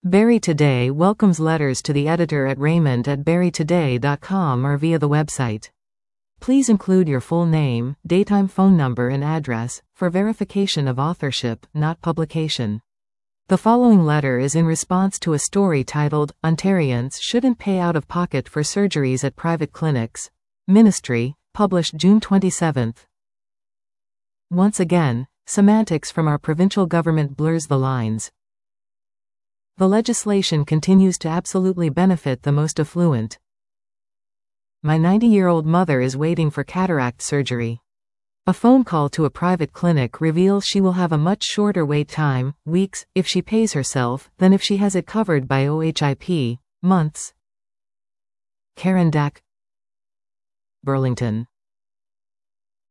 Barry Today welcomes letters to the editor at raymond@barrytoday.com or via the website. Please include your full name, daytime phone number and address, for verification of authorship, not publication. The following letter is in response to a story titled, Ontarians Shouldn't Pay Out of Pocket for Surgeries at Private Clinics. Ministry, published June 27. Once again, semantics from our provincial government blurs the lines. The legislation continues to absolutely benefit the most affluent. My 90-year-old mother is waiting for cataract surgery. A phone call to a private clinic reveals she will have a much shorter wait time, weeks, if she pays herself, than if she has it covered by OHIP, months. Karen Dack, Burlington.